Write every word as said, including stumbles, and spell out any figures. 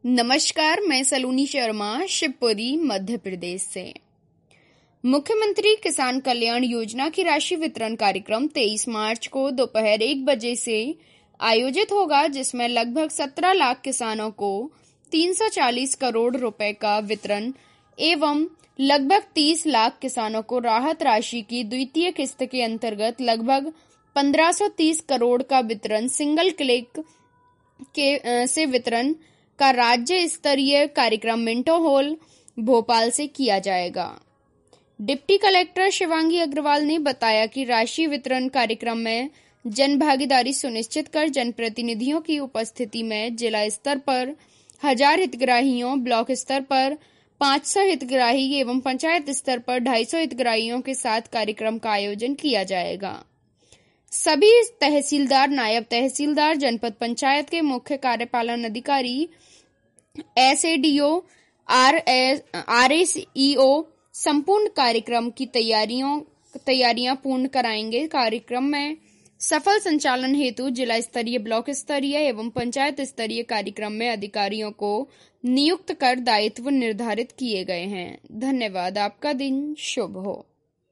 नमस्कार, मैं सलोनी शर्मा शिवपुरी मध्य प्रदेश से। मुख्यमंत्री किसान कल्याण योजना की राशि वितरण कार्यक्रम तेईस मार्च को दोपहर एक बजे से आयोजित होगा, जिसमें लगभग सत्रह लाख किसानों को तीन सौ चालीस करोड़ रुपए का वितरण एवं लगभग तीस लाख किसानों को राहत राशि की द्वितीय किस्त के अंतर्गत लगभग पंद्रह सौ तीस करोड़ का वितरण सिंगल क्लिक के से वितरण का राज्य स्तरीय कार्यक्रम मिंटो हॉल भोपाल से किया जाएगा। डिप्टी कलेक्टर शिवांगी अग्रवाल ने बताया कि राशि वितरण कार्यक्रम में जन भागीदारी सुनिश्चित कर जनप्रतिनिधियों की उपस्थिति में जिला स्तर पर हजार हितग्राहियों, ब्लॉक स्तर पर पाँच सौ हितग्राही एवं पंचायत स्तर पर ढाई सौ हितग्राहियों के साथ कार्यक्रम का आयोजन किया जाएगा। सभी तहसीलदार, नायब तहसीलदार, जनपद पंचायत के मुख्य कार्यपालन अधिकारी, एसएडीओ, आरएसईओ संपूर्ण कार्यक्रम की तैयारियों तैयारियां पूर्ण कराएंगे। कार्यक्रम में सफल संचालन हेतु जिला स्तरीय, ब्लॉक स्तरीय एवं पंचायत स्तरीय कार्यक्रम में अधिकारियों को नियुक्त कर दायित्व निर्धारित किए गए हैं। धन्यवाद। आपका दिन शुभ हो।